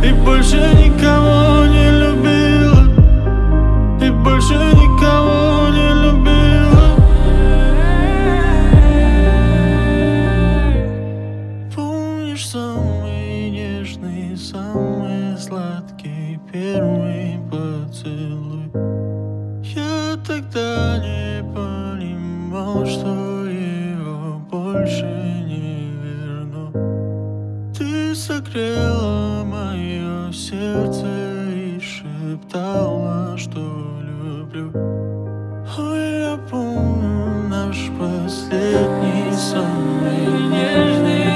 И больше никого не любила, и больше никого не любила. Помнишь самый нежный, самый сладкий первый поцелуй? Я тогда не понимал, что его больше не верну. Ты согрела мое сердце и шептала, что люблю. Ой, я помню наш последний, самый нежный